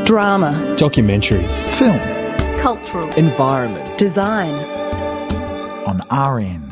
Drama. Documentaries. Film. Cultural. Environment. Design. On RN.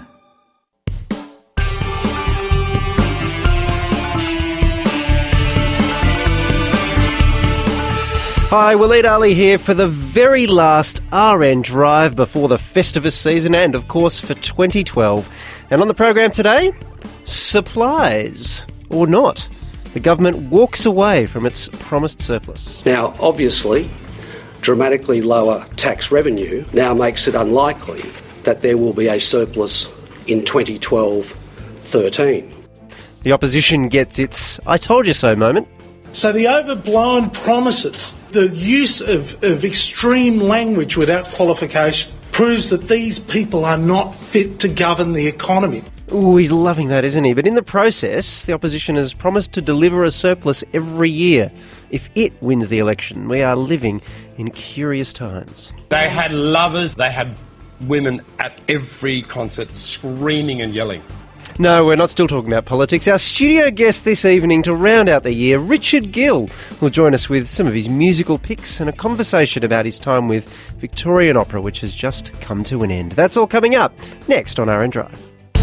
Hi, Waleed Ali here for the very last RN Drive before the Festivus season and, of course, for 2012. And on the program today, supplies or not. The government walks away from its promised surplus. Now, obviously, dramatically lower tax revenue now makes it unlikely that there will be a surplus in 2012-13. The opposition gets its I told you so moment. So the overblown promises, the use of extreme language without qualification proves that these people are not fit to govern the economy. Ooh, he's loving that, isn't he? But in the process, the opposition has promised to deliver a surplus every year. If it wins the election, we are living in curious times. They had lovers, they had women at every concert screaming and yelling. No, we're not still talking about politics. Our studio guest this evening to round out the year, Richard Gill, will join us with some of his musical picks and a conversation about his time with Victorian Opera, which has just come to an end. That's all coming up next on RN Drive.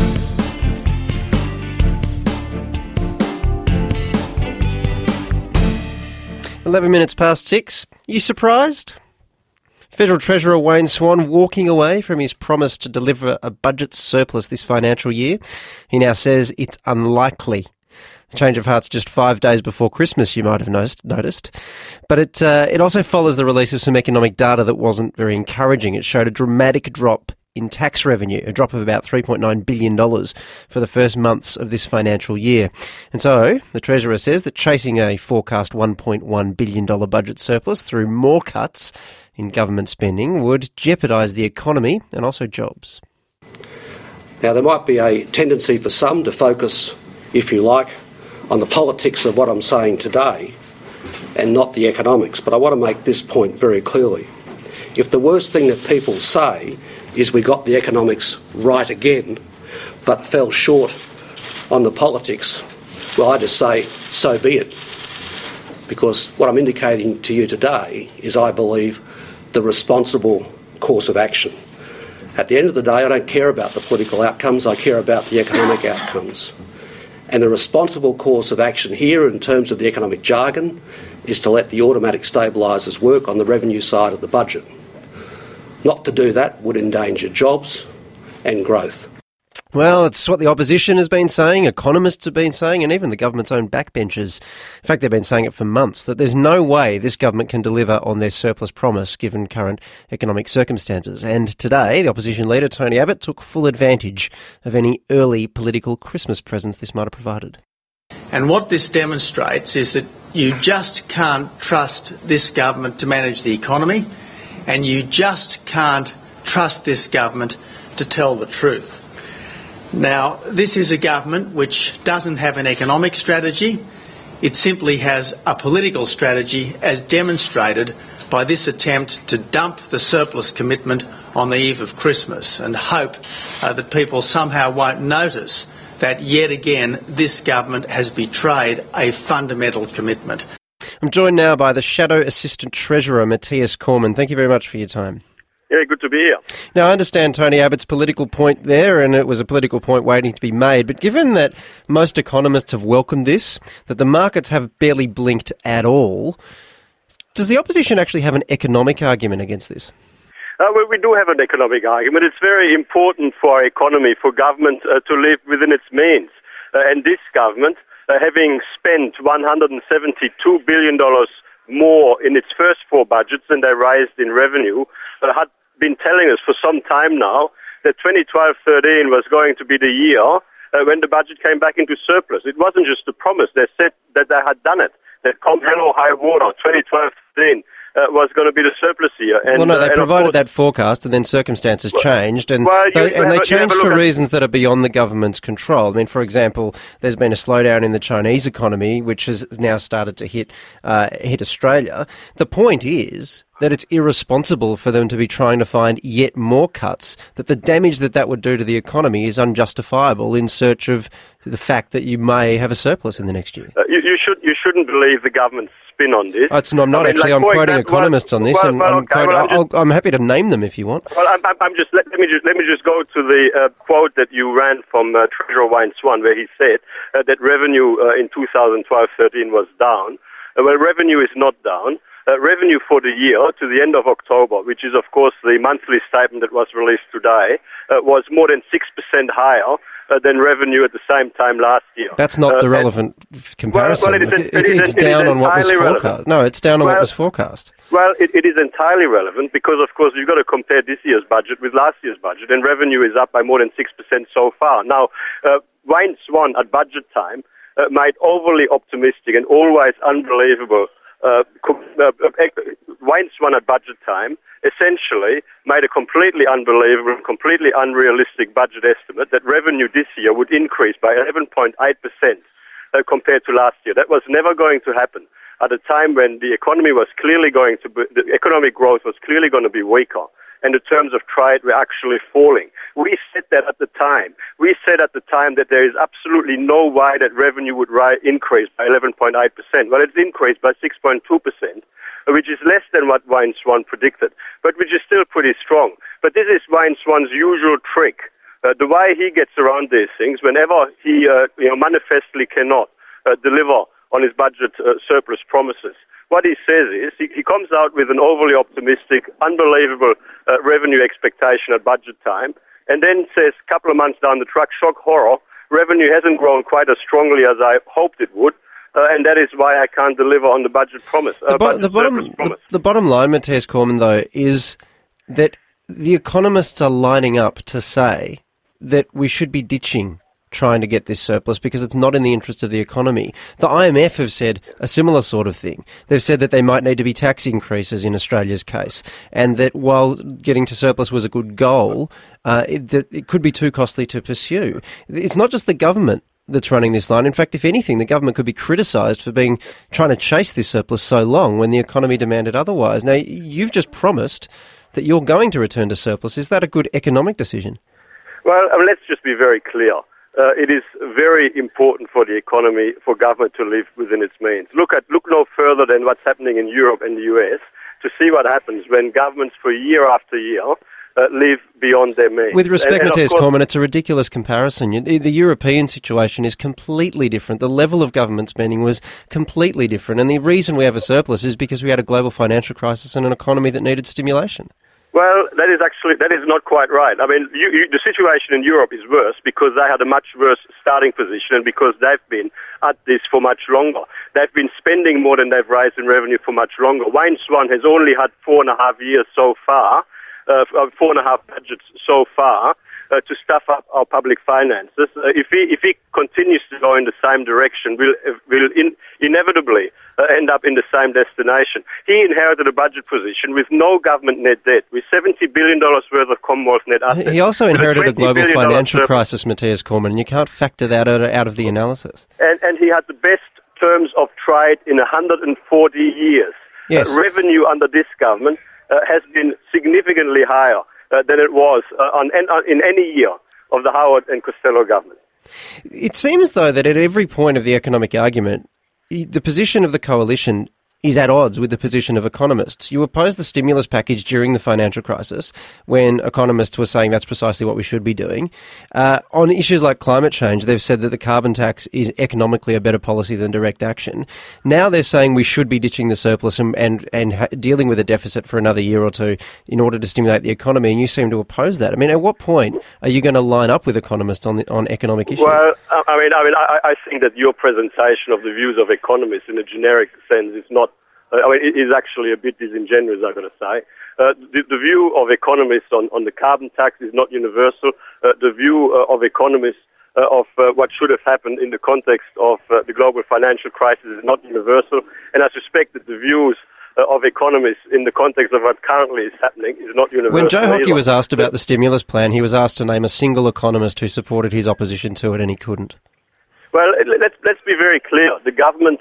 "11:06. You surprised? Federal Treasurer Wayne Swan walking away from his promise to deliver a budget surplus this financial year. He now says it's unlikely. A change of heart's just 5 days before Christmas, you might have noticed. But it also follows the release of some economic data that wasn't very encouraging. It showed a dramatic drop in tax revenue, a drop of about $3.9 billion for the first months of this financial year. And so the Treasurer says that chasing a forecast $1.1 billion budget surplus through more cuts in government spending would jeopardise the economy and also jobs. Now, there might be a tendency for some to focus, if you like, on the politics of what I'm saying today and not the economics, but I want to make this point very clearly. If the worst thing that people say is we got the economics right again but fell short on the politics, well, I just say, so be it. Because what I'm indicating to you today is, I believe, the responsible course of action. At the end of the day, I don't care about the political outcomes, I care about the economic outcomes. And the responsible course of action here, in terms of the economic jargon, is to let the automatic stabilisers work on the revenue side of the budget. Not to do that would endanger jobs and growth. Well, it's what the opposition has been saying, economists have been saying, and even the government's own backbenchers. In fact, they've been saying it for months, that there's no way this government can deliver on their surplus promise given current economic circumstances. And today, the opposition leader, Tony Abbott, took full advantage of any early political Christmas presents this might have provided. And what this demonstrates is that you just can't trust this government to manage the economy, and you just can't trust this government to tell the truth. Now, this is a government which doesn't have an economic strategy. It simply has a political strategy, as demonstrated by this attempt to dump the surplus commitment on the eve of Christmas and hope that people somehow won't notice that yet again this government has betrayed a fundamental commitment. I'm joined now by the Shadow Assistant Treasurer, Matthias Cormann. Thank you very much for your time. Yeah, good to be here. Now, I understand Tony Abbott's political point there, and it was a political point waiting to be made, but given that most economists have welcomed this, that the markets have barely blinked at all, does the opposition actually have an economic argument against this? Well, we do have an economic argument. It's very important for our economy, for government to live within its means. And this government, having spent $172 billion more in its first four budgets than they raised in revenue, had been telling us for some time now that 2012-13 was going to be the year when the budget came back into surplus. It wasn't just a promise. They said that they had done it, that come hell or high water, 2012-13 was going to be the surplus year. And, they provided that forecast, and then circumstances changed, and they changed for reasons that are beyond the government's control. I mean, for example, there's been a slowdown in the Chinese economy, which has now started to hit Australia. The point is that it's irresponsible for them to be trying to find yet more cuts, that the damage that would do to the economy is unjustifiable in search of the fact that you may have a surplus in the next year. You shouldn't believe the government's spin on this. I'm not actually. I'm quoting economists on this, I'm happy to name them if you want. Well, let me just go to the quote that you ran from Treasurer Wayne Swan, where he said that revenue in 2012-13 was down. Well, revenue is not down. Revenue for the year to the end of October, which is, of course, the monthly statement that was released today, was more than 6% higher than revenue at the same time last year. That's not the relevant comparison. It's down on what was forecast. No, it's down on what was forecast. Well, it is entirely relevant because, of course, you've got to compare this year's budget with last year's budget, and revenue is up by more than 6% so far. Now, Wayne Swan at budget time made overly optimistic and always unbelievable Wayne Swan at budget time essentially made a completely unbelievable, completely unrealistic budget estimate that revenue this year would increase by 11.8% compared to last year. That was never going to happen at a time when the economy was clearly the economic growth was clearly going to be weaker, and the terms of trade were actually falling. We said that at the time. We said at the time that there is absolutely no way that revenue would increase by 11.8%. Well, it's increased by 6.2%, which is less than what Wayne Swan predicted, but which is still pretty strong. But this is Wayne Swan's usual trick. The way he gets around these things, whenever he manifestly cannot deliver on his budget surplus promises, what he says is he comes out with an overly optimistic, unbelievable revenue expectation at budget time, and then says a couple of months down the track, shock horror, revenue hasn't grown quite as strongly as I hoped it would, and that is why I can't deliver on the budget promise. The bottom line, Matthias Cormann, though, is that the economists are lining up to say that we should be ditching trying to get this surplus because it's not in the interest of the economy. The IMF have said a similar sort of thing. They've said that they might need to be tax increases in Australia's case, and that while getting to surplus was a good goal, it could be too costly to pursue. It's not just the government that's running this line. In fact, if anything, the government could be criticised for trying to chase this surplus so long when the economy demanded otherwise. Now, you've just promised that you're going to return to surplus. Is that a good economic decision? Well, let's just be very clear. It is very important for the economy for government to live within its means. Look no further than what's happening in Europe and the US to see what happens when governments for year after year live beyond their means. With respect, Matthias Cormann, it's a ridiculous comparison. The European situation is completely different. The level of government spending was completely different. And the reason we have a surplus is because we had a global financial crisis and an economy that needed stimulation. Well, that is not quite right. I mean, the situation in Europe is worse because they had a much worse starting position and because they've been at this for much longer. They've been spending more than they've raised in revenue for much longer. Wayne Swan has only had 4.5 years so far, 4.5 budgets so far, to stuff up our public finances. If he continues to go in the same direction, we'll inevitably end up in the same destination. He inherited a budget position with no government net debt, with $70 billion worth of Commonwealth net assets. He also inherited a global financial crisis, Matthias Cormann, and you can't factor that out of the analysis. And he had the best terms of trade in 140 years. Yes. Revenue under this government has been significantly higher than it was in any year of the Howard and Costello government. It seems, though, that at every point of the economic argument, the position of the coalition is at odds with the position of economists. You opposed the stimulus package during the financial crisis when economists were saying that's precisely what we should be doing. On issues like climate change, they've said that the carbon tax is economically a better policy than direct action. Now they're saying we should be ditching the surplus and dealing with a deficit for another year or two in order to stimulate the economy, and you seem to oppose that. I mean, at what point are you going to line up with economists on economic issues? Well, I think that your presentation of the views of economists in a generic sense is not. It is actually a bit disingenuous, I've got to say. The view of economists on the carbon tax is not universal. The view of economists of what should have happened in the context of the global financial crisis is not universal. And I suspect that the views of economists in the context of what currently is happening is not universal. When Joe Hockey was asked about the stimulus plan, he was asked to name a single economist who supported his opposition to it, and he couldn't. Well, let's be very clear. The government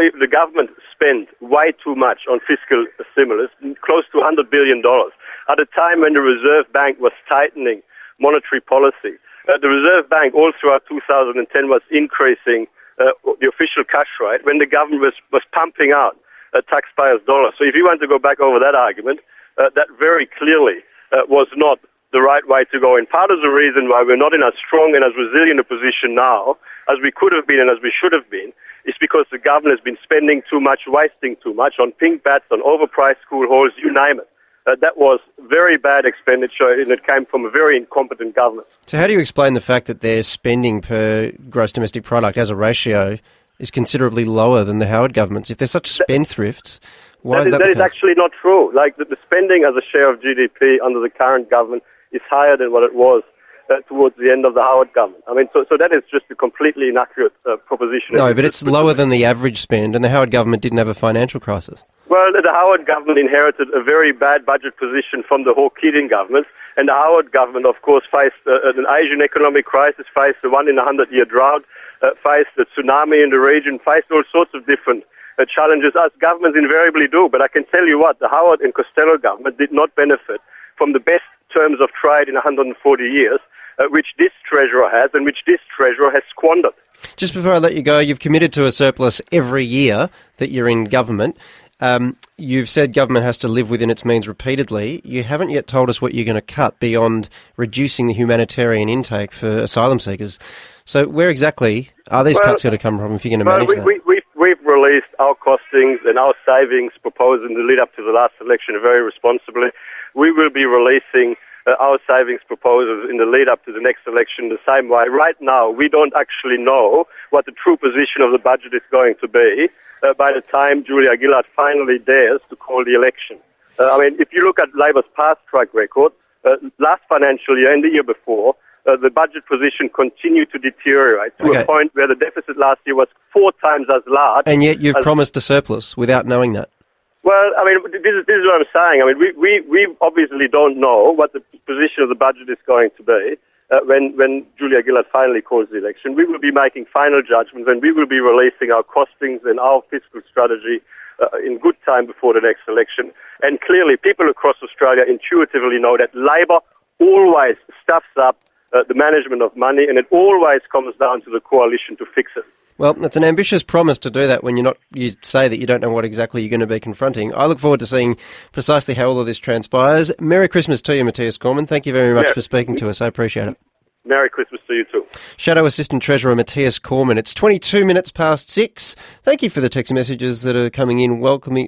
spent way too much on fiscal stimulus, close to $100 billion, at a time when the Reserve Bank was tightening monetary policy. The Reserve Bank all throughout 2010 was increasing the official cash rate when the government was pumping out taxpayers' dollars. So if you want to go back over that argument, that very clearly was not the right way to go. And part of the reason why we're not in as strong and as resilient a position now as we could have been and as we should have been is because the government has been spending too much, wasting too much on pink bats, on overpriced school halls, you name it. That was very bad expenditure, and it came from a very incompetent government. So how do you explain the fact that their spending per gross domestic product as a ratio is considerably lower than the Howard government's? If they're such spendthrifts, why is that the case? That is actually not true. Like the spending as a share of GDP under the current government is higher than what it was towards the end of the Howard government. I mean, so that is just a completely inaccurate proposition. No, but it's lower than the average spend, and the Howard government didn't have a financial crisis. Well, the Howard government inherited a very bad budget position from the Hawke-Keating government, and the Howard government, of course, faced an Asian economic crisis, faced a 1-in-100-year drought, faced a tsunami in the region, faced all sorts of different challenges, as governments invariably do. But I can tell you what, the Howard and Costello government did not benefit from the best terms of trade in 140 years, which this treasurer has and which this treasurer has squandered. Just before I let you go, you've committed to a surplus every year that you're in government. You've said government has to live within its means repeatedly. You haven't yet told us what you're going to cut beyond reducing the humanitarian intake for asylum seekers. So where exactly are these cuts going to come from if you're going to manage that? We've released our costings and our savings proposed in the lead up to the last election very responsibly. We will be releasing our savings proposals in the lead up to the next election the same way. Right now, we don't actually know what the true position of the budget is going to be by the time Julia Gillard finally dares to call the election. I mean, if you look at Labor's past track record, last financial year and the year before, the budget position continued to deteriorate to a point where the deficit last year was 4 times as large. And yet you've promised a surplus without knowing that. Well, I mean, this is what I'm saying. I mean, we obviously don't know what the position of the budget is going to be when Julia Gillard finally calls the election. We will be making final judgments and we will be releasing our costings and our fiscal strategy in good time before the next election. And clearly, people across Australia intuitively know that Labor always stuffs up the management of money, and it always comes down to the coalition to fix it. Well, it's an ambitious promise to do that when you say that you don't know what exactly you're going to be confronting. I look forward to seeing precisely how all of this transpires. Merry Christmas to you, Matthias Cormann. Thank you very much for speaking to us. I appreciate it. Merry Christmas to you too. Shadow Assistant Treasurer Matthias Cormann. It's 22 minutes past 6. Thank you for the text messages that are coming in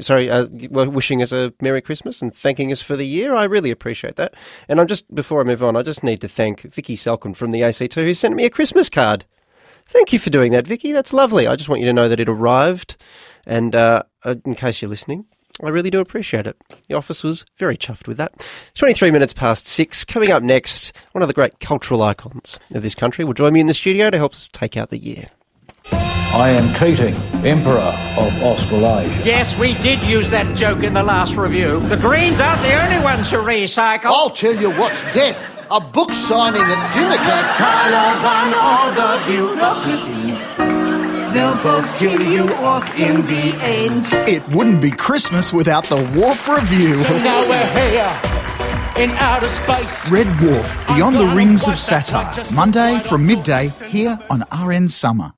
wishing us a Merry Christmas and thanking us for the year. I really appreciate that. And before I move on, I just need to thank Vicky Salcombe from the ACT who sent me a Christmas card. Thank you for doing that, Vicky. That's lovely. I just want you to know that it arrived. And in case you're listening, I really do appreciate it. The office was very chuffed with that. 23 minutes past 6. Coming up next, one of the great cultural icons of this country will join me in the studio to help us take out the year. I am Keating, Emperor of Australasia. Yes, we did use that joke in the last review. The Greens aren't the only ones who recycle. I'll tell you what's death. A book signing at Dimmicks. The Taliban or the bureaucracy, they'll both kill you off in the end. It wouldn't be Christmas without the Wharf Review. So now we're here in outer space. Red Wharf, Beyond the Rings of Satire. Monday from midday here on RN Summer.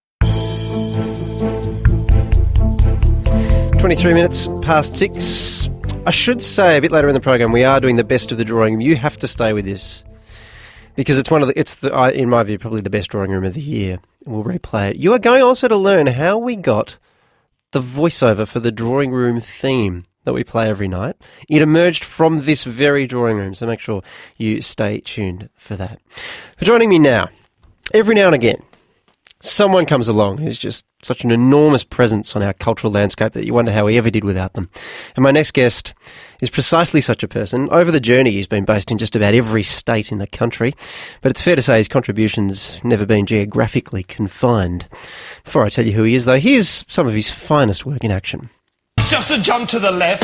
23 minutes past 6. I should say a bit later in the program we are doing the best of the drawing room. You have to stay with this because it's in my view probably the best drawing room of the year. We'll replay it. You are going also to learn how we got the voiceover for the drawing room theme that we play every night. It emerged from this very drawing room, so make sure you stay tuned for that. For joining me now, every now and again, someone comes along who's just such an enormous presence on our cultural landscape that you wonder how we ever did without them. And my next guest is precisely such a person. Over the journey, he's been based in just about every state in the country, but it's fair to say his contributions never been geographically confined. Before I tell you who he is, though, here's some of his finest work in action. It's just a jump to the left.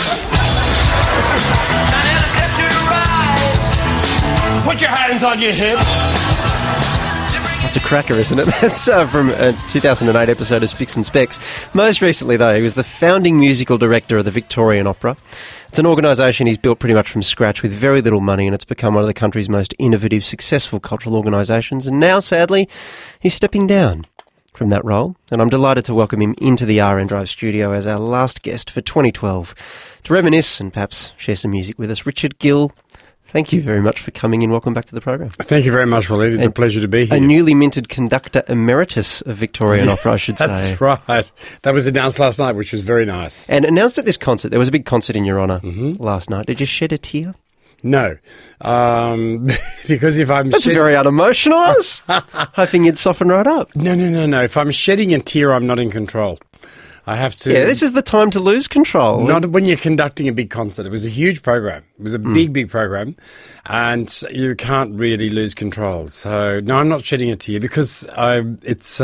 And a step to the right. Put your hands on your hips. That's a cracker, isn't it? That's from a 2008 episode of Spicks and Specks. Most recently, though, he was the founding musical director of the Victorian Opera. It's an organisation he's built pretty much from scratch with very little money, and it's become one of the country's most innovative, successful cultural organisations. And now, sadly, he's stepping down. from that role, and I'm delighted to welcome him into the RN Drive studio as our last guest for 2012 to reminisce and perhaps share some music with us. Richard Gill, thank you very much for coming in. Welcome back to the program. Thank you very much, Walid. It's a pleasure to be here. A newly minted conductor emeritus of Victorian Opera, I should say. That's right. That was announced last night, which was very nice. And announced at this concert. There was a big concert in your honour last night. Did you shed a tear? No. Because if I'm That's very unemotional. I was hoping you'd soften right up. No. If I'm shedding a tear, I'm not in control. I have to... Yeah, this is the time to lose control. Not when you're conducting a big concert. It was a huge program. It was a big program, and you can't really lose control. So, no, I'm not shedding a tear because it's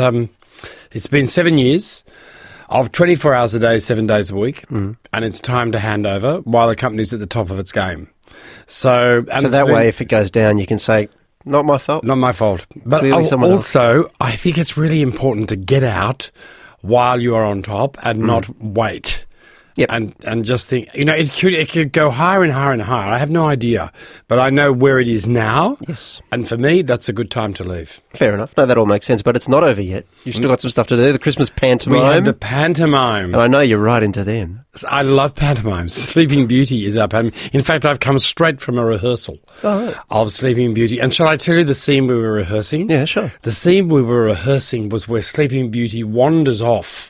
been 7 years of 24 hours a day, 7 days a week, and it's time to hand over while the company's at the top of its game. So that way, if it goes down, you can say, not my fault. Not my fault. But also, I think it's really important to get out while you are on top and not wait. Yep. And just think, it could go higher and higher and higher. I have no idea, but I know where it is now. Yes. And for me, that's a good time to leave. Fair enough. No, that all makes sense, but it's not over yet. You've still got some stuff to do. The Christmas pantomime. We have the pantomime. And I know you're right into them. I love pantomimes. Sleeping Beauty is our pantomime. In fact, I've come straight from a rehearsal of Sleeping Beauty. And shall I tell you the scene we were rehearsing? Yeah, sure. The scene we were rehearsing was where Sleeping Beauty wanders off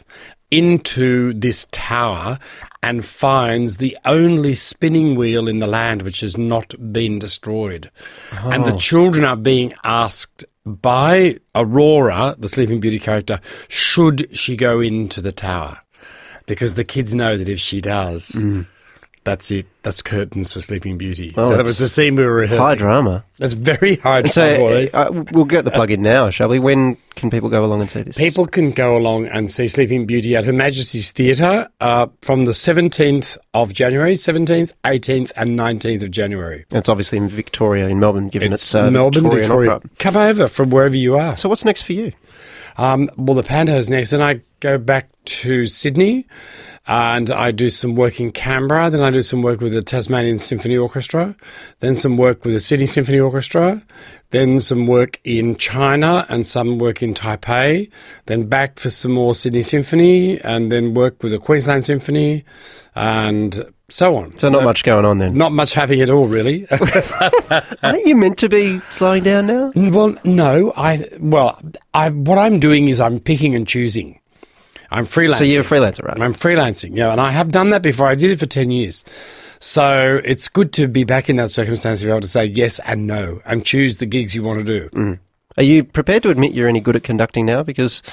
into this tower and finds the only spinning wheel in the land which has not been destroyed. Oh. And the children are being asked by Aurora, the Sleeping Beauty character, should she go into the tower? Because the kids know that if she does, that's it. That's curtains for Sleeping Beauty. Oh, so that was the scene we were rehearsing. High drama. That's very high drama. So we'll get the plug in now, shall we? When can people go along and see this? People can go along and see Sleeping Beauty at Her Majesty's Theatre from the 17th of January, 17th, 18th and 19th of January. It's obviously in Victoria, in Melbourne, given it's Melbourne, Victoria. Opera. Come over from wherever you are. So what's next for you? Well, the Panto's next. Then I go back to Sydney and I do some work in Canberra. Then I do some work with the Tasmanian Symphony Orchestra. Then some work with the Sydney Symphony Orchestra. Then some work in China and some work in Taipei. Then back for some more Sydney Symphony and then work with the Queensland Symphony and so on. So not much going on then? Not much happening at all, really. Aren't you meant to be slowing down now? Well, no. What I'm doing is I'm picking and choosing. I'm freelancing. So you're a freelancer, right? I'm freelancing, and I have done that before. I did it for 10 years. So it's good to be back in that circumstance to be able to say yes and no and choose the gigs you want to do. Are you prepared to admit you're any good at conducting now? Because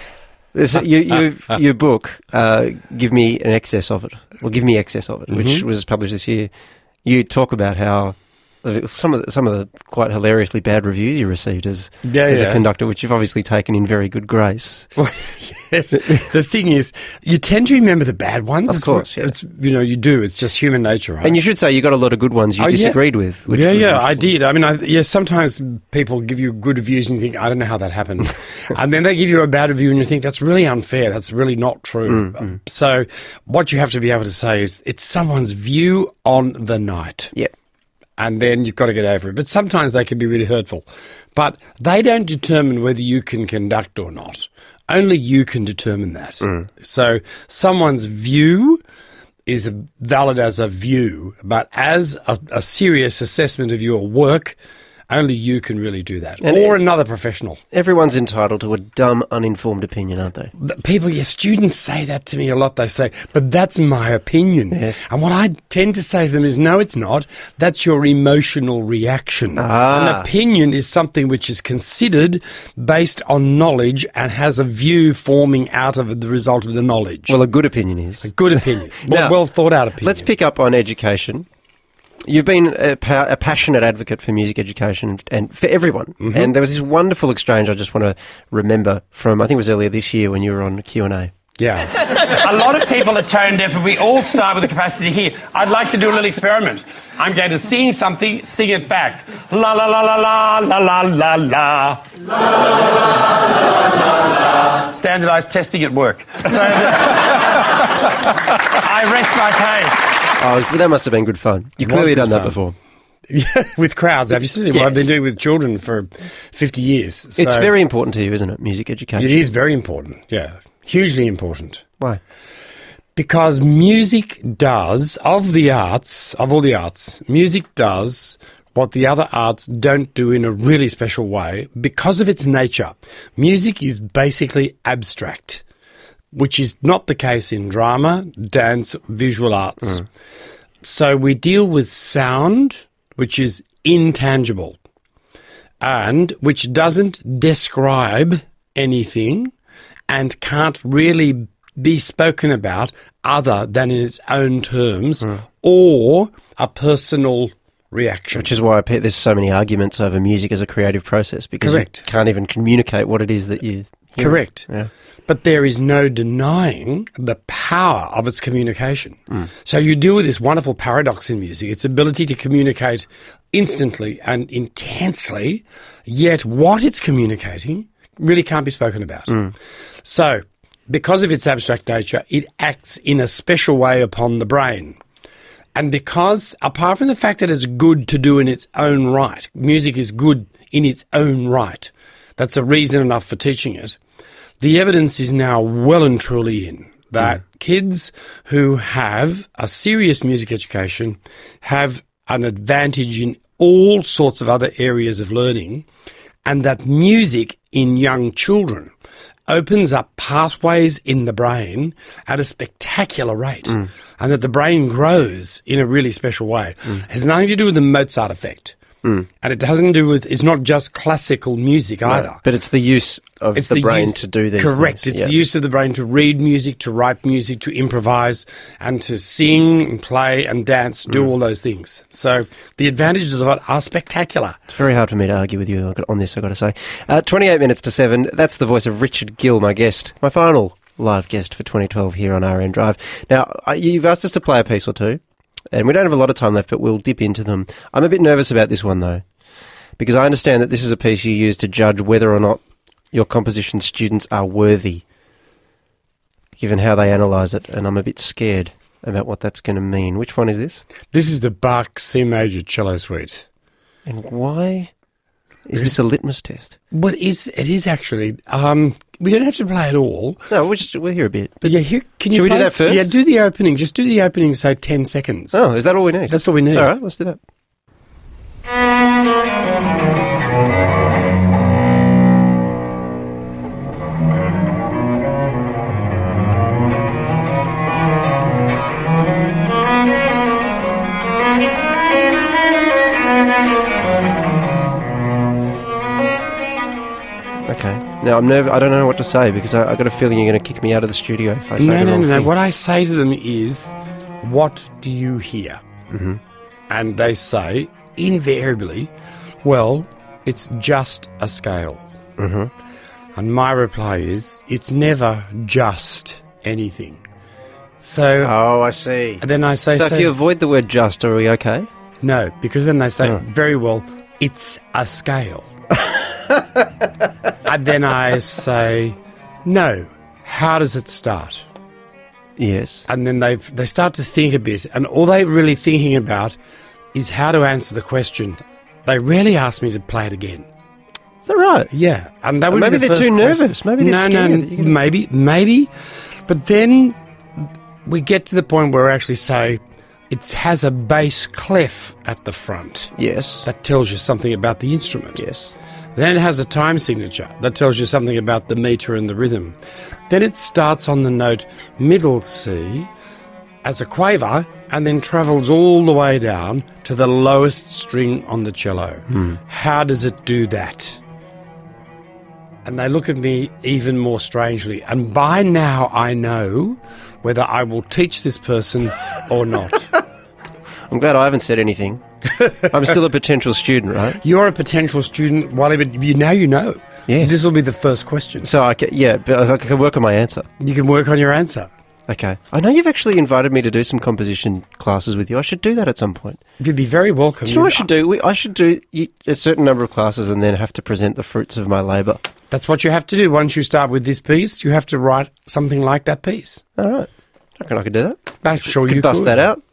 your book, Give Me Excess of It, which was published this year, you talk about how some of the quite hilariously bad reviews you received as a conductor, which you've obviously taken in very good grace. Well, yes. The thing is, you tend to remember the bad ones. Of course, you do. It's just human nature, right? And you should say you got a lot of good ones you disagreed with. Which I did. I mean, sometimes people give you good reviews and you think, I don't know how that happened. And then they give you a bad review and you think, that's really unfair. That's really not true. So what you have to be able to say is, it's someone's view on the night. Yeah. And then you've got to get over it. But sometimes they can be really hurtful. But they don't determine whether you can conduct or not. Only you can determine that. So someone's view is valid as a view, but as a serious assessment of your work, only you can really do that, or another professional. Everyone's entitled to a dumb, uninformed opinion, aren't they? Students say that to me a lot. They say, but that's my opinion. Yes. And what I tend to say to them is, no, it's not. That's your emotional reaction. An opinion is something which is considered based on knowledge and has a view forming out of the result of the knowledge. Well, a good opinion is. A good opinion. Now, well thought out opinion. Let's pick up on education. You've been a passionate advocate for music education and for everyone. And there was this wonderful exchange I just want to remember from, I think it was earlier this year when you were on Q&A. Yeah. A lot of people are tone deaf, and we all start with the capacity to hear. I'd like to do a little experiment. I'm going to sing something, sing it back. La la la la la la la la la. La la la la. Standardised testing at work. So I rest my case. Oh, that must have been good fun. You've clearly done that before. with crowds, obviously. Yes. What I've been doing with children for 50 years. So It's very important to you, isn't it, music education? it is very important, yeah. Hugely important. Why? Because music does, of all the arts, music does what the other arts don't do in a really special way because of its nature. Music is basically abstract, which is not the case in drama, dance, visual arts. So we deal with sound, which is intangible, and which doesn't describe anything and can't really be spoken about other than in its own terms or a personal reaction. Which is why there's so many arguments over music as a creative process, because Correct. you can't even communicate what it is that you hear. Correct. Yeah. But there is no denying the power of its communication. So you deal with this wonderful paradox in music, its ability to communicate instantly and intensely, yet what it's communicating really can't be spoken about. So because of its abstract nature, it acts in a special way upon the brain. And because, apart from the fact that it's good to do in its own right, music is good in its own right, that's a reason enough for teaching it, the evidence is now well and truly in that kids who have a serious music education have an advantage in all sorts of other areas of learning, and that music in young children opens up pathways in the brain at a spectacular rate, and that the brain grows in a really special way. It has nothing to do with the Mozart effect. And it doesn't do with, it's not just classical music either. But it's the use of the brain to do these Correct. things. It's the use of the brain to read music, to write music, to improvise, and to sing and play and dance, do all those things. So the advantages of it are spectacular. It's very hard for me to argue with you on this, I've got to say. 28 minutes to 7. That's the voice of Richard Gill, my guest, my final live guest for 2012 here on RN Drive. Now, you've asked us to play a piece or two, and we don't have a lot of time left, but we'll dip into them. I'm a bit nervous about this one, though, because I understand that this is a piece you use to judge whether or not your composition students are worthy, given how they analyse it, and I'm a bit scared about what that's going to mean. Which one is this? This is the Bach C Major Cello Suite. And why is this a litmus test? Well, it is actually. We don't have to play it all. No, we'll hear a bit. But yeah, can you Should we do play that first? Yeah, do the opening. Just do the opening, say 10 seconds. Oh, is that all we need? That's all we need. All right, let's do that. Okay. Now, I'm nervous. I don't know what to say because I've got a feeling you're going to kick me out of the studio if I say the wrong thing. What I say to them is, what do you hear? And they say, invariably, well, it's just a scale. And my reply is, it's never just anything. So, Oh, I see. and then I say, So if you avoid the word just, are we okay? no, because then they say, very well, it's a scale. And then I say, no, how does it start? Yes. And then they start to think a bit, and all they're really thinking about is how to answer the question. They rarely ask me to play it again. Is that right? Yeah, and that would Maybe be the they're first too question. nervous. Maybe they're scared that you're gonna- maybe. But then we get to the point where we actually say it has a bass clef at the front. Yes. That tells you something about the instrument. Yes. Then it has a time signature that tells you something about the meter and the rhythm. Then it starts on the note middle C as a quaver and then travels all the way down to the lowest string on the cello. How does it do that? And they look at me even more strangely. And by now I know whether I will teach this person or not. I'm glad I haven't said anything. I'm still a potential student, right? You're a potential student, Wally, but now you know. Yes. This will be the first question. So but I can work on my answer. You can work on your answer. Okay. I know you've actually invited me to do some composition classes with you. I should do that at some point. You'd be very welcome. Do you know what I should do? I should do a certain number of classes and then have to present the fruits of my labour. That's what you have to do. Once you start with this piece, you have to write something like that piece. All right. I reckon I could do that. I'm sure Could you bust could. that out.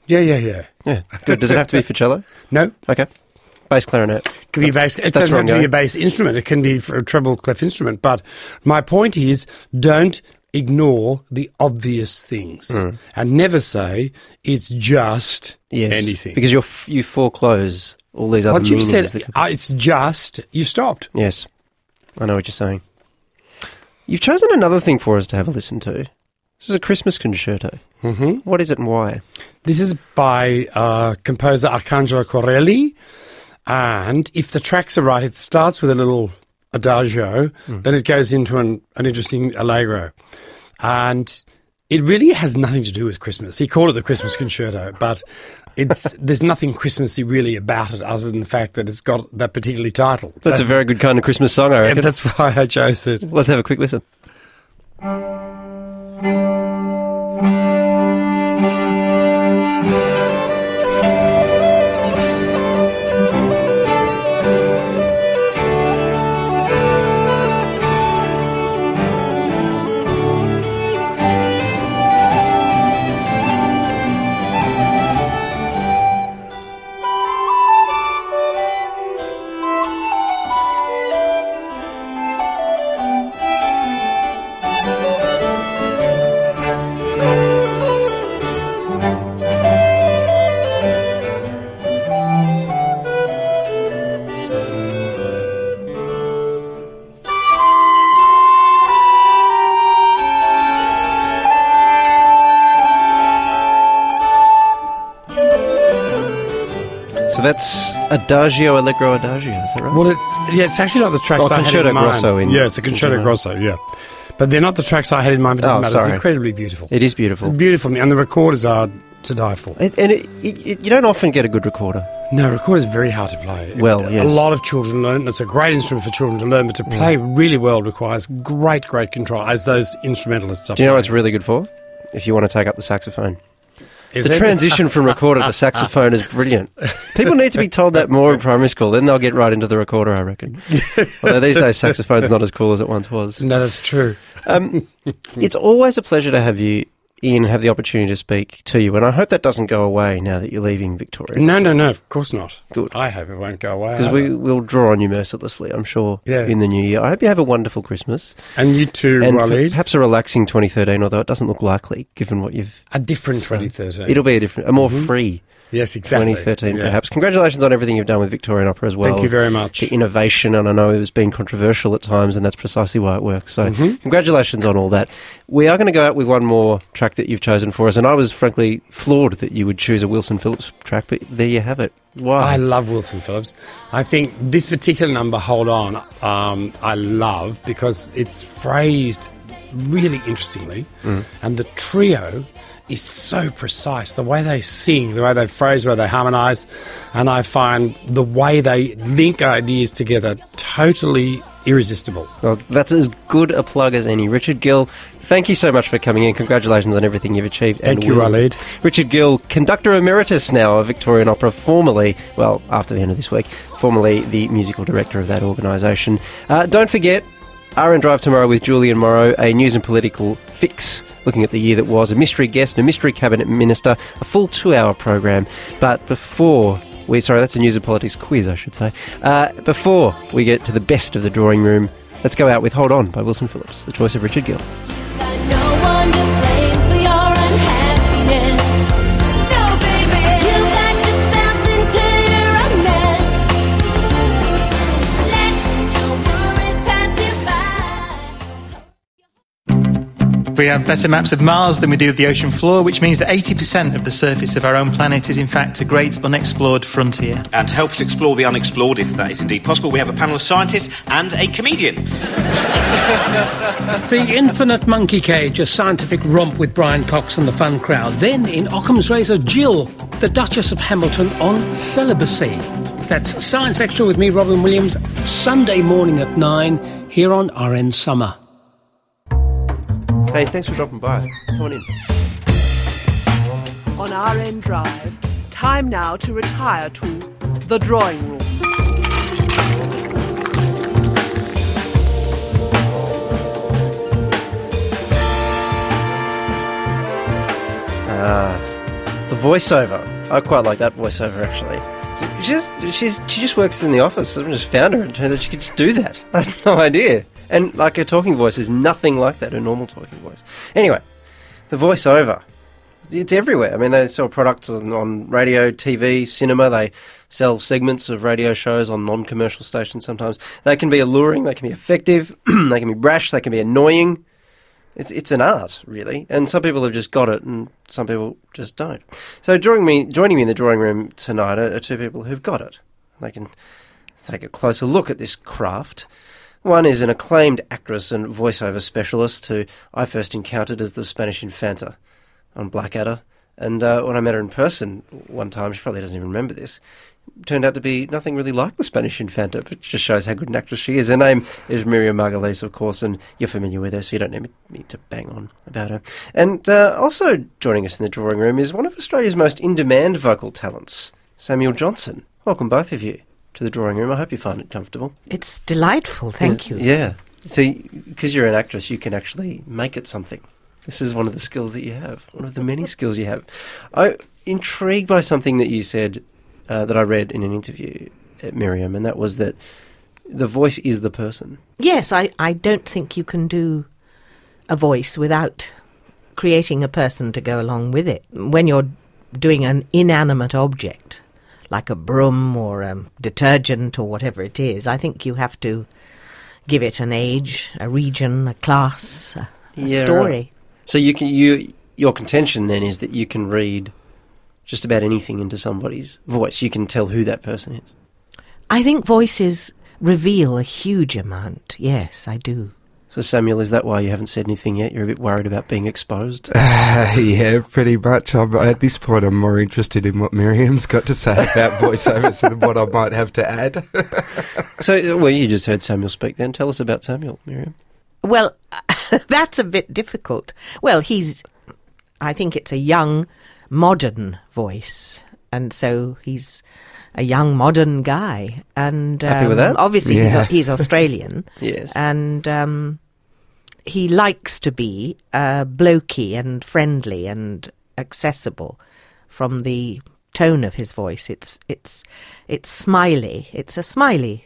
Yeah. Yeah, good. Does it have to be for cello? No. Okay. Bass clarinet. It can be bass. It doesn't have to be a bass instrument. It can be for a treble clef instrument. But my point is, don't ignore the obvious things and never say it's just anything. Because you foreclose all these other meanings. What you've said, it's just, you've stopped. Yes. I know what you're saying. You've chosen another thing for us to have a listen to. This is a Christmas concerto. Mm-hmm. What is it and why? This is by composer Arcangelo Corelli. And if the tracks are right, it starts with a little adagio, then it goes into an interesting allegro. And it really has nothing to do with Christmas. He called it the Christmas concerto, but there's nothing Christmassy really about it other than the fact that it's got that particular title. That's a very good kind of Christmas song, I reckon. Yeah, that's why I chose it. Let's have a quick listen. So that's Adagio, Allegro, Adagio, is that right? Well, it's actually not the tracks I had in mind. Grosso yeah, it's a Concerto Grosso, yeah. But they're not the tracks I had in mind, but it doesn't matter. Sorry. It's incredibly beautiful. It is beautiful. It's beautiful, and the recorders are to die for. And you don't often get a good recorder. No, recorder is very hard to play. Well, yes. A lot of children learn. It's a great instrument for children to learn, but to play really well requires great control, as those instrumentalists are. Do you know what it's really good for? If you want to take up the saxophone. Is the transition from recorder to saxophone is brilliant. People need to be told that more in primary school. Then they'll get right into the recorder, I reckon. Although these days saxophone's not as cool as it once was. No, that's true. It's always a pleasure to have you, Ian, have the opportunity to speak to you. And I hope that doesn't go away now that you're leaving Victoria. No, of course not. Good. I hope it won't go away. Because we'll draw on you mercilessly, I'm sure, in the new year. I hope you have a wonderful Christmas. And you too, and Waleed. Perhaps a relaxing 2013, although it doesn't look likely, given what you've... A different 2013. It'll be a more free... Yes, exactly. 2013, perhaps. Congratulations on everything you've done with Victorian Opera as well. Thank you very much. The innovation, and I know it has been controversial at times, and that's precisely why it works. So congratulations on all that. We are going to go out with one more track that you've chosen for us, and I was frankly floored that you would choose a Wilson Phillips track, but there you have it. Wow. I love Wilson Phillips. I think this particular number, Hold On, I love because it's phrased really interestingly, and the trio is so precise. The way they sing, the way they phrase, the way they harmonise, and I find the way they link ideas together totally irresistible. Well, that's as good a plug as any. Richard Gill, thank you so much for coming in. Congratulations on everything you've achieved. Thank you, Waleed. Richard Gill, Conductor Emeritus now of Victorian Opera, formerly, well, after the end of this week, formerly the musical director of that organisation. Don't forget, RN Drive tomorrow with Julian Morrow, a news and political fix, looking at the year that was, a mystery guest, a mystery cabinet minister, a full 2-hour program. But before that's a news and politics quiz, I should say. Before we get to the best of the drawing room, let's go out with Hold On by Wilson Phillips, the choice of Richard Gill. No one to blame for your unhappiness. No, baby, you got yourself into a mess. Let your worries pass you by. We have better maps of Mars than we do of the ocean floor, which means that 80% of the surface of our own planet is in fact a great unexplored frontier. And to help us explore the unexplored, if that is indeed possible, we have a panel of scientists and a comedian. The Infinite Monkey Cage, a scientific romp with Brian Cox and the fun crowd. Then, in Occam's Razor, Jill, the Duchess of Hamilton, on celibacy. That's Science Extra with me, Robin Williams, Sunday morning at 9, here on RN Summer. Hey, thanks for dropping by. Come on in. On RN Drive, time now to retire to the drawing room. The voiceover. I quite like that voiceover, actually. She just works in the office. I just found her and turned out she could just do that. I had no idea. And like her talking voice is nothing like that, her normal talking voice. Anyway, the voiceover. It's everywhere. I mean, they sell products on radio, TV, cinema. They sell segments of radio shows on non-commercial stations sometimes. They can be alluring, they can be effective, they can be brash, they can be annoying. It's an art, really. And some people have just got it and some people just don't. So joining me in the drawing room tonight are two people who've got it. They can take a closer look at this craft. One is an acclaimed actress and voiceover specialist who I first encountered as the Spanish Infanta on Blackadder. And when I met her in person one time, she probably doesn't even remember this, turned out to be nothing really like the Spanish Infanta, but it just shows how good an actress she is. Her name is Miriam Margolyes, of course, and you're familiar with her, so you don't need me to bang on about her. And also joining us in the drawing room is one of Australia's most in-demand vocal talents, Samuel Johnson. Welcome, both of you, to the drawing room. I hope you find it comfortable. It's delightful, thank you. Yeah. See, because you're an actress, you can actually make it something. This is one of the skills that you have, one of the many skills you have. I'm intrigued by something that you said that I read in an interview at Miriam, and that was that the voice is the person. Yes, I don't think you can do a voice without creating a person to go along with it. When you're doing an inanimate object, like a broom or a detergent or whatever it is, I think you have to give it an age, a region, a class, a story. Right. So your contention then is that you can read just about anything into somebody's voice. You can tell who that person is. I think voices reveal a huge amount. Yes, I do. So, Samuel, is that why you haven't said anything yet? You're a bit worried about being exposed? Yeah, pretty much. At this point, I'm more interested in what Miriam's got to say about voiceovers than what I might have to add. So, well, you just heard Samuel speak then. Tell us about Samuel, Miriam. Well, that's a bit difficult. Well, I think it's a young, modern voice, and so he's a young, modern guy. And happy with that? Obviously, he's Australian. Yes. And he likes to be blokey and friendly and accessible from the tone of his voice. It's smiley. It's a smiley,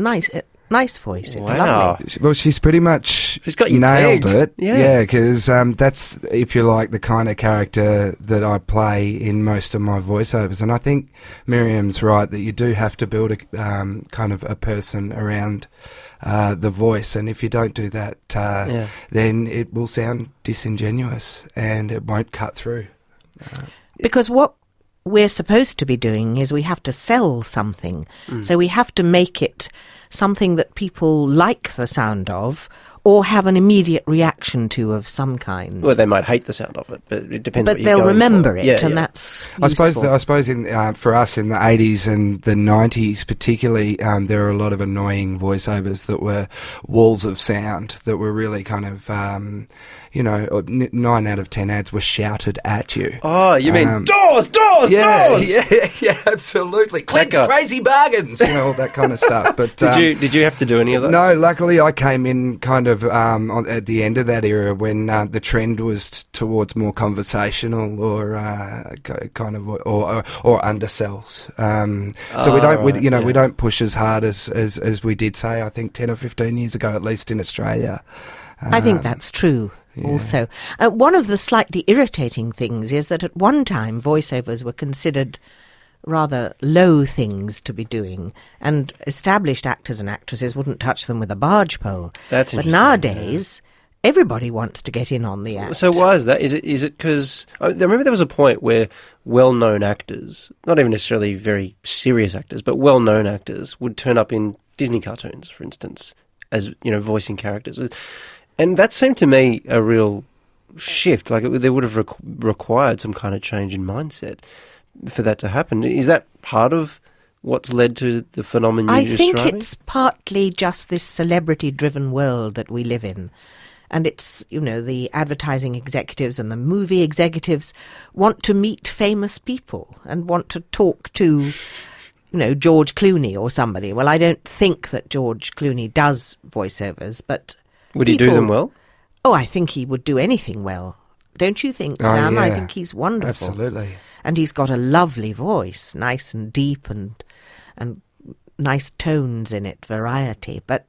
nice voice. It's lovely. Well, she's pretty much got you nailed pegged. it. Yeah, because that's, if you like, the kind of character that I play in most of my voiceovers. And I think Miriam's right that you do have to build a kind of a person around the voice. And if you don't do that, then it will sound disingenuous and it won't cut through. Because what we're supposed to be doing is we have to sell something. So we have to make it something that people like the sound of or have an immediate reaction to of some kind. Well, they might hate the sound of it, but it depends what you're they'll going remember for. it, and that's useful. I suppose for us in the 80s and the 90s particularly, there were a lot of annoying voiceovers that were walls of sound that were really kind of... 9 out of 10 ads were shouted at you. Oh, you mean doors, doors! Yeah, absolutely. Clint's crazy bargains, all that kind of stuff. But did you have to do any of that? No, luckily I came in kind of at the end of that era when the trend was towards more conversational or kind of or undersells. So we don't push as hard as we did say I think 10 or 15 years ago, at least in Australia. I think that's true. Yeah. Also, one of the slightly irritating things is that at one time voiceovers were considered rather low things to be doing, and established actors and actresses wouldn't touch them with a barge pole. That's interesting. But nowadays, everybody wants to get in on the act. So why is that? Is it because... I remember there was a point where well-known actors, not even necessarily very serious actors, but well-known actors would turn up in Disney cartoons, for instance, as, voicing characters. And that seemed to me a real shift. Like, they would have required some kind of change in mindset for that to happen. Is that part of what's led to the phenomenon you're describing? I think it's partly just this celebrity-driven world that we live in. And it's, the advertising executives and the movie executives want to meet famous people and want to talk to, George Clooney or somebody. Well, I don't think that George Clooney does voiceovers, but... Would he do them well? Oh, I think he would do anything well. don't you think, Oh, Sam? I yeah. think he's wonderful. Absolutely. And he's got a lovely voice, nice and deep and nice tones in it, variety. But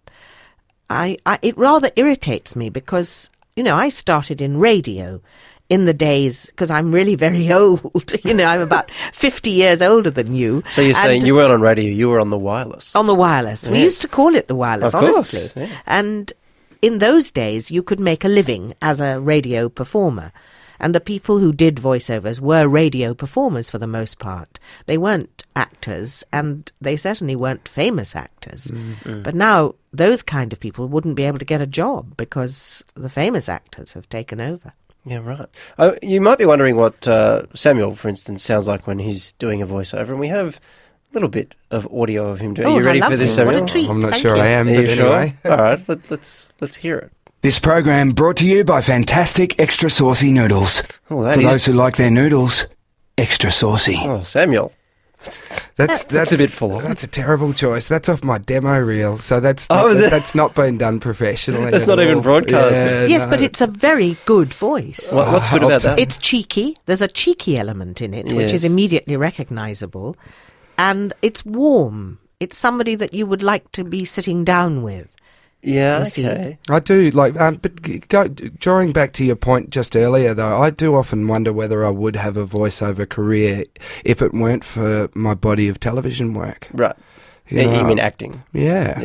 it rather irritates me because, I started in radio in the days, because I'm really very old. I'm about 50 years older than you. So you're saying you weren't on radio, you were on the wireless. On the wireless. We Yes. used to call it the wireless, Of course, honestly. yeah. And in those days, you could make a living as a radio performer. And the people who did voiceovers were radio performers for the most part. They weren't actors, and they certainly weren't famous actors. But now, those kind of people wouldn't be able to get a job because the famous actors have taken over. Yeah, right. Oh, you might be wondering what Samuel, for instance, sounds like when he's doing a voiceover, and we have a little bit of audio of him doing. Oh, Are you ready how for this, lovely. Samuel? What a treat. I'm not Thank sure you. I am, Are but you sure? anyway. All right, let's hear it. This program brought to you by fantastic extra saucy noodles. Oh, that For is- those who like their noodles, extra saucy. Oh, Samuel. That's a bit full on. That's a terrible choice. That's off my demo reel, so that's Oh, not, is it? that's not been done professionally. That's at not even all. broadcasted. Yeah, Yes, no. but it's a very good voice. What's good about that? It's cheeky. There's a cheeky element in it, which is Yes. immediately recognisable. And it's warm. It's somebody that you would like to be sitting down with. Yeah, You see. okay. I do like, drawing back to your point just earlier, though, I do often wonder whether I would have a voiceover career if it weren't for my body of television work. Right. You You know, mean acting? Yeah.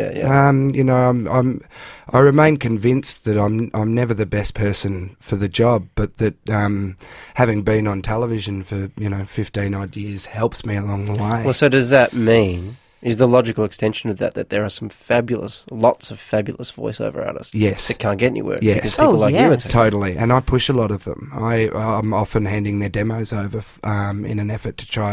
Yeah. I remain convinced that I'm never the best person for the job, but that having been on television for 15 odd years helps me along the way. Well, so does that mean, is the logical extension of that there are lots of fabulous voiceover artists Yes. that can't get any work Yes. because people like you are taking- Totally, and I push a lot of them. I'm often handing their demos over in an effort to try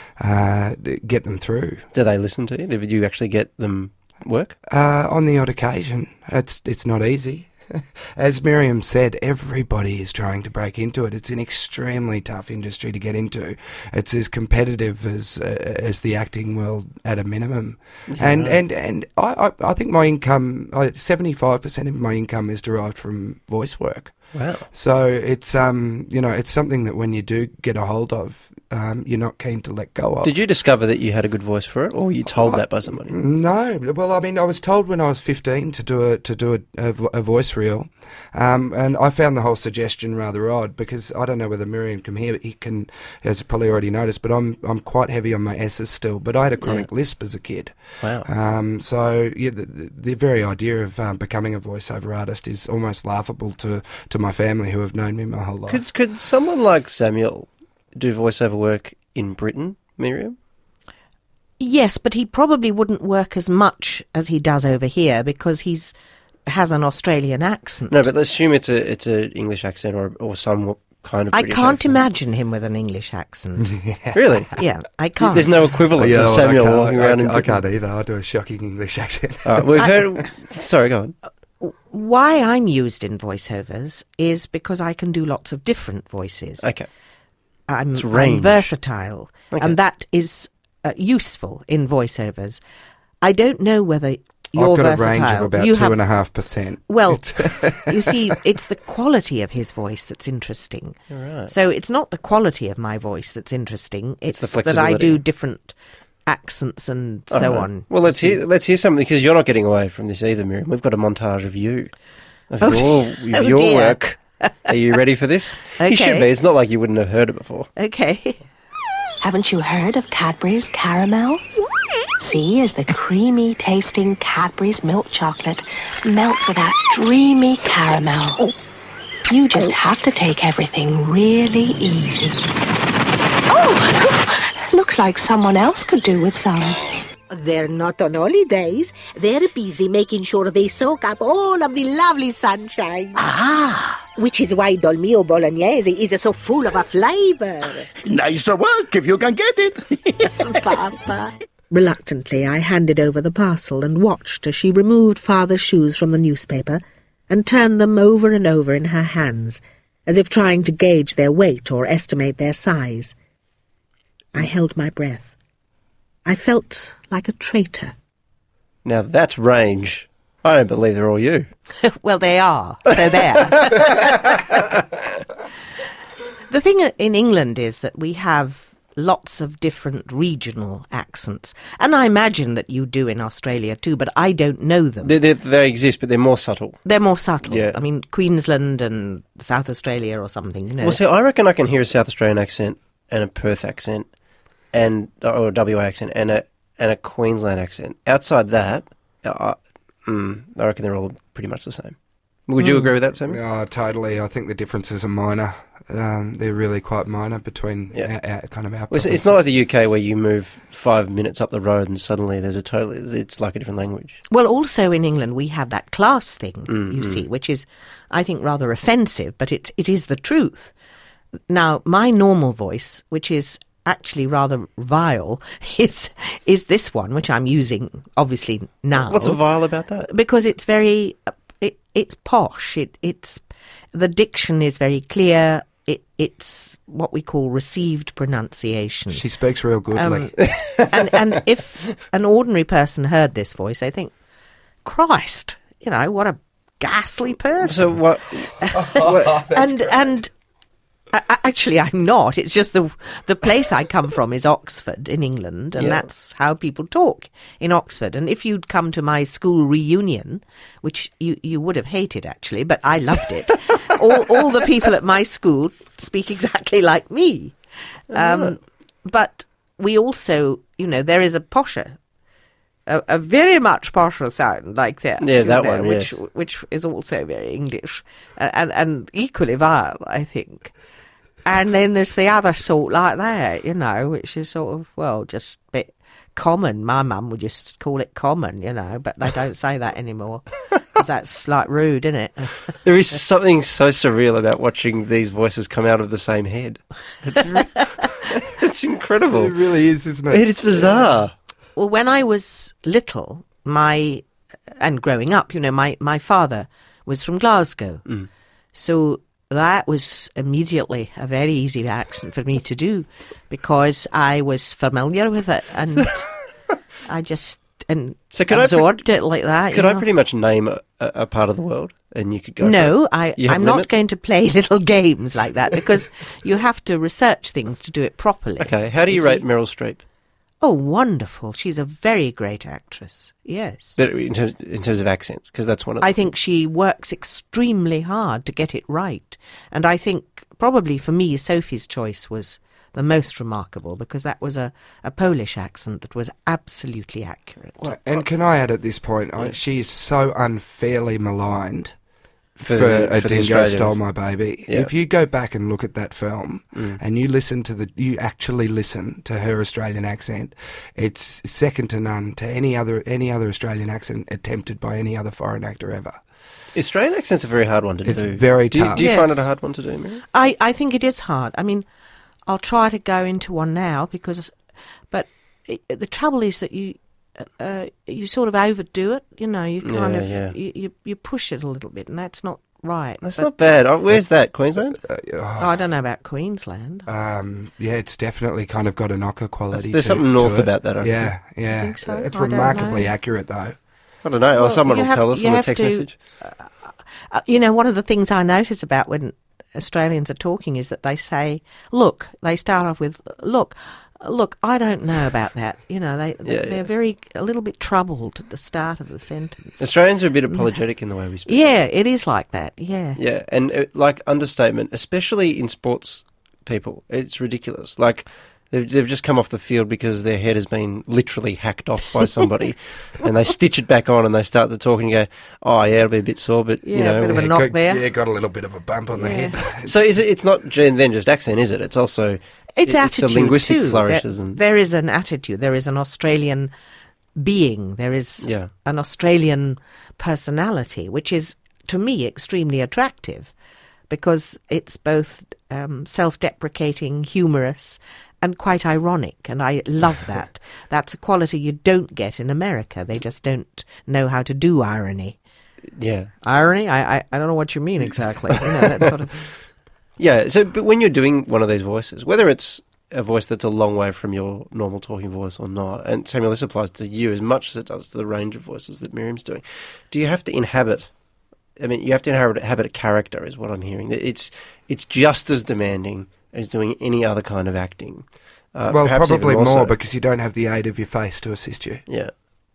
and get them through. Do they listen to you? Did you actually get them work? On the odd occasion, it's not easy. As Miriam said, everybody is trying to break into it. It's an extremely tough industry to get into. It's as competitive as the acting world at a minimum. Yeah. And I think my income, 75% of my income is derived from voice work. Wow. So it's it's something that when you do get a hold of, you're not keen to let go of. Did you discover that you had a good voice for it, or were you told that by somebody? No. Well, I mean, I was told when I was 15 to do a voice reel, and I found the whole suggestion rather odd because I don't know whether Miriam can hear, but he has probably already noticed, but I'm quite heavy on my S's still. But I had a chronic lisp as a kid. Wow. So yeah, the very idea of becoming a voiceover artist is almost laughable to my family who have known me my whole life. Could someone like Samuel do voiceover work in Britain, Miriam? Yes, but he probably wouldn't work as much as he does over here because has an Australian accent. No, but let's assume it's a English accent or some kind of I British can't accent. imagine him with an English accent. Really? Yeah, I can't. There's no equivalent of Samuel walking around in I Britain. can't either. I do a shocking English accent. All right, we've heard... Sorry, go on. Why I'm used in voiceovers is because I can do lots of different voices. Okay. I'm range. versatile, Okay. and that is useful in voiceovers. I don't know whether you're I've got versatile. a range of about You 2.5%. Well, you see, it's the quality of his voice that's interesting. Right. So it's not the quality of my voice that's interesting. It's the that I flexibility. do different accents and so All right. on. Well, let's hear something, because you're not getting away from this either, Miriam. We've got a montage of you, of your dear. work. Are you ready for this? Okay. You should be. It's not like you wouldn't have heard it before. Okay. Haven't you heard of Cadbury's Caramel? See, as the creamy tasting Cadbury's milk chocolate melts with that dreamy caramel. You just have to take everything really easy. Oh, looks like someone else could do with some. They're not on holidays. They're busy making sure they soak up all of the lovely sunshine. Which is why Dolmio Bolognese is so full of a flavour. Nice work if you can get it. Papa. Reluctantly, I handed over the parcel and watched as she removed Father's shoes from the newspaper and turned them over and over in her hands, as if trying to gauge their weight or estimate their size. I held my breath. I felt like a traitor. Now that's range. I don't believe they're all you. Well, they are, so there. The thing in England is that we have lots of different regional accents. And I imagine that you do in Australia too, but I don't know them. They exist, but they're more subtle. They're more subtle. Yeah. I mean, Queensland and South Australia or something, you know. Well, see, I reckon I can hear a South Australian accent and a Perth accent or a WA accent and a Queensland accent. Outside that, I reckon they're all pretty much the same. Would you agree with that, Sammy? Oh, totally. I think the differences are minor. They're really quite minor between our It's not like the UK where you move 5 minutes up the road and suddenly it's like a different language. Well, also in England we have that class thing, you see, which is, I think, rather offensive, but it is the truth. Now, my normal voice, which is actually rather vile, is this one, which I'm using, obviously, now. What's vile about that? Because it's very... It's posh. It's the diction is very clear. It's what we call received pronunciation. She speaks real goodly. And if an ordinary person heard this voice, they think, Christ, you know, what a ghastly person. So what? and actually, I'm not. It's just the place I come from is Oxford in England, and that's how people talk in Oxford. And if you'd come to my school reunion, which you would have hated actually, but I loved it, all the people at my school speak exactly like me. But we also, you know, there is a posher, a very much posher sound like that. Yeah, that know, one, yes. which is also very English and equally vile, I think. And then there's the other sort like that, you know, which is sort of, well, just a bit common. My mum would just call it common, you know, but they don't say that anymore because that's like rude, isn't it? There is something so surreal about watching these voices come out of the same head. It's incredible. It really is, isn't it? It is bizarre. Well, when I was little, and growing up, you know, my father was from Glasgow. So that was immediately a very easy accent for me to do because I was familiar with it and I just absorbed it like that. Could I pretty much name a part of the world and you could go? No, I'm I'm not going to play little games like that because you have to research things to do it properly. Okay, how do you rate Meryl Streep? Oh, wonderful. She's a very great actress, yes. But in terms of accents, because that's one of I think she works extremely hard to get it right. And I think probably for me, Sophie's Choice was the most remarkable because that was a Polish accent that was absolutely accurate. Well, and can I add at this point, she is so unfairly maligned for A Dingo Stole My Baby. Yeah. If you go back and look at that film and you actually listen to her Australian accent, it's second to none to any other Australian accent attempted by any other foreign actor ever. Australian accent's a very hard one to do. It's very tough. Do you find it a hard one to do, Mary? I think it is hard. I mean, I'll try to go into one now but the trouble is that you sort of overdo it, you know, you kind of you push it a little bit, and that's not right. That's not bad. Where's that, Queensland? I don't know about Queensland. Yeah, it's definitely kind of got a knocker quality. There's something north about that, I yeah. I think so. It's I don't remarkably know. accurate, though. I don't know. Or someone will tell us on the text message. You know, one of the things I notice about when Australians are talking is that they say, look, they start off with, look, I don't know about that. You know, they're a little bit troubled at the start of the sentence. Australians are a bit apologetic in the way we speak. Yeah, it is like that, yeah. Yeah, and like understatement, especially in sports people, it's ridiculous. Like, they've just come off the field because their head has been literally hacked off by somebody, and they stitch it back on and they start to talk and you go, oh yeah, it'll be a bit sore, but you know, a bit of a knock there. Yeah, got a little bit of a bump on the head. So it's not then just accent, is it? It's also it's attitude the linguistic too. flourishes. There is an attitude. There is an Australian being. There is an Australian personality, which is to me extremely attractive because it's both self-deprecating, humorous, and quite ironic, and I love that. That's a quality you don't get in America. They just don't know how to do irony. Yeah. Irony? I don't know what you mean exactly. You know, that sort of... Yeah, so but when you're doing one of these voices, whether it's a voice that's a long way from your normal talking voice or not, and Samuel, this applies to you as much as it does to the range of voices that Miriam's doing, do you have to inhabit... I mean, you have to inhabit a character, is what I'm hearing. It's just as demanding as doing any other kind of acting. Well, perhaps probably even more so. because you don't have the aid of your face to assist you. Yeah.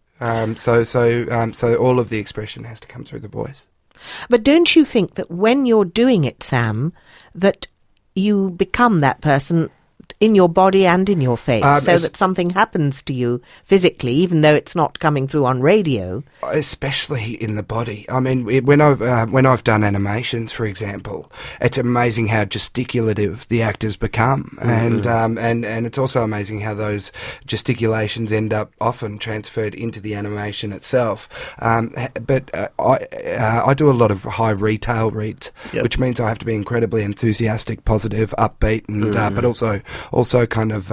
So all of the expression has to come through the voice. But don't you think that when you're doing it, Sam, that you become that person in your body and in your face, so that something happens to you physically, even though it's not coming through on radio? Especially in the body. I mean, when I've done animations, for example, it's amazing how gesticulative the actors become, and it's also amazing how those gesticulations end up often transferred into the animation itself. But I do a lot of high retail reads, which means I have to be incredibly enthusiastic, positive, upbeat, and but also kind of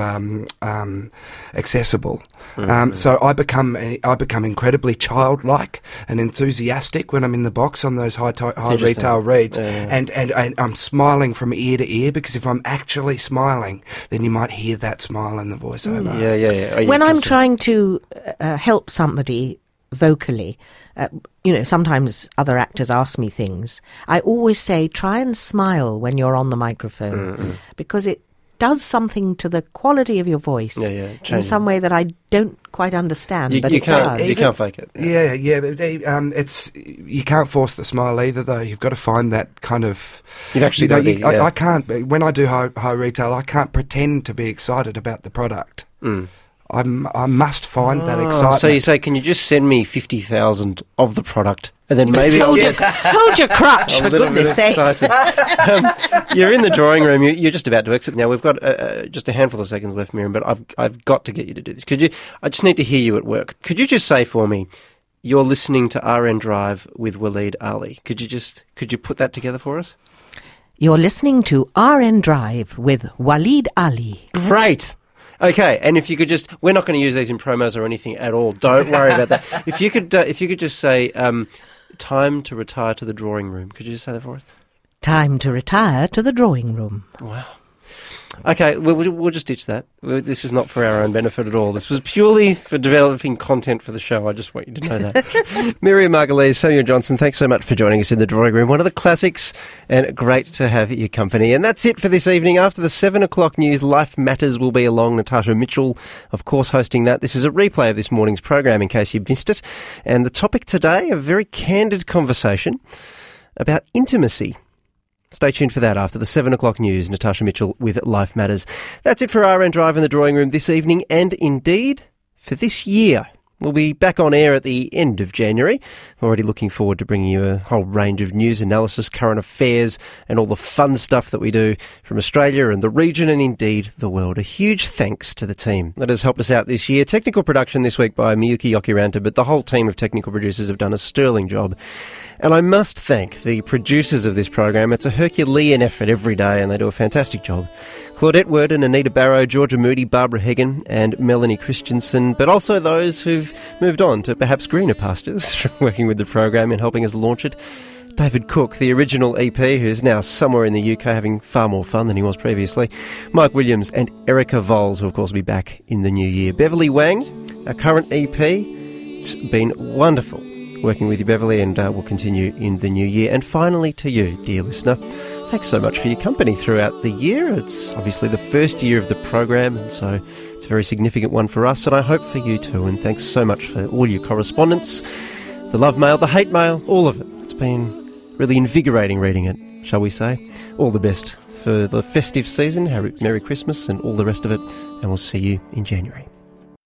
accessible. So I become incredibly childlike and enthusiastic when I'm in the box on those high retail reads, and I'm smiling from ear to ear, because if I'm actually smiling, then you might hear that smile in the voiceover. When I'm trying to help somebody vocally, sometimes other actors ask me things. I always say, try and smile when you're on the microphone, because it does something to the quality of your voice in some way that I don't quite understand. But you can't fake it. But you can't force the smile either, though. You've got to find that kind of. You've actually I can't. When I do high retail, I can't pretend to be excited about the product. I must find that excitement. So you say, can you just send me 50,000 of the product, and then maybe hold your crutch, for goodness sake. You're in the drawing room. You're just about to exit now. We've got just a handful of seconds left, Miriam, but I've got to get you to do this. I just need to hear you at work. Could you just say for me, you're listening to RN Drive with Waleed Ali? Could you put that together for us? You're listening to RN Drive with Waleed Ali. Great. Okay, and if you could we're not going to use these in promos or anything at all. Don't worry about that. If you could just say, time to retire to the drawing room. Could you just say that for us? Time to retire to the drawing room. Wow. Okay, we'll just ditch that. This is not for our own benefit at all. This was purely for developing content for the show. I just want you to know that. Miriam Margolyes, Samuel Johnson, thanks so much for joining us in the drawing room. One of the classics, and great to have your company. And that's it for this evening. After the 7 o'clock news, Life Matters will be along. Natasha Mitchell, of course, hosting that. This is a replay of this morning's program in case you missed it. And the topic today, a very candid conversation about intimacy. Stay tuned for that after the 7 o'clock news. Natasha Mitchell with Life Matters. That's it for RN Drive in the drawing room this evening, and indeed for this year. We'll be back on air at the end of January. Already looking forward to bringing you a whole range of news, analysis, current affairs, and all the fun stuff that we do from Australia and the region and indeed the world. A huge thanks to the team that has helped us out this year. Technical production this week by Miyuki Yokiranta, but the whole team of technical producers have done a sterling job. And I must thank the producers of this program. It's a Herculean effort every day, and they do a fantastic job. Claudette Worden, Anita Barrow, Georgia Moody, Barbara Hagan and Melanie Christensen, but also those who've moved on to perhaps greener pastures from working with the program and helping us launch it. David Cook, the original EP, who's now somewhere in the UK having far more fun than he was previously. Mike Williams and Erica Vols, who of course will be back in the new year. Beverly Wang, our current EP. It's been wonderful working with you, Beverly, and we'll continue in the new year. And finally to you, dear listener, thanks so much for your company throughout the year. It's obviously the first year of the program, and so it's a very significant one for us, and I hope for you too. And thanks so much for all your correspondence, the love mail, the hate mail, all of it. It's been really invigorating reading it, shall we say. All the best for the festive season. Merry Christmas and all the rest of it, and we'll see you in January.